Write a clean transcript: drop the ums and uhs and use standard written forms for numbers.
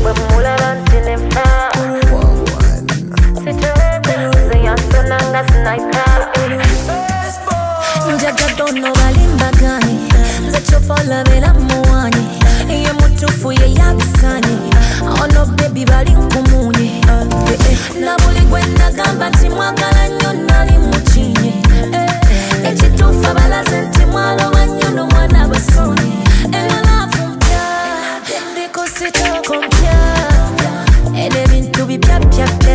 Njagatono balimbagani nzechofola bela muwani iye mutufu ye yabisani ono baby bali nkumunye nabuli gwe nagamba nti mwagala nnyo nali mukinye ekituufu abalaze nti mwaloba nnyo n'omwana basoni enalaafu mpya ndikusitoko mpya ebintu bipya pya